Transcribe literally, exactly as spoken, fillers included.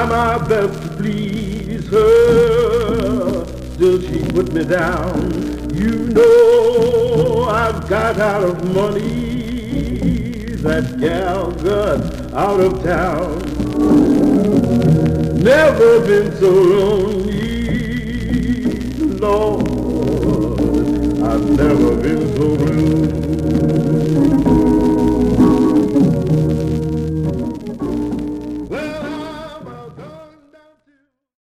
try my best to please her, still she put me down. You know I've got out of money, that gal got out of town. Never been so lonely, Lord, I've never been so blue.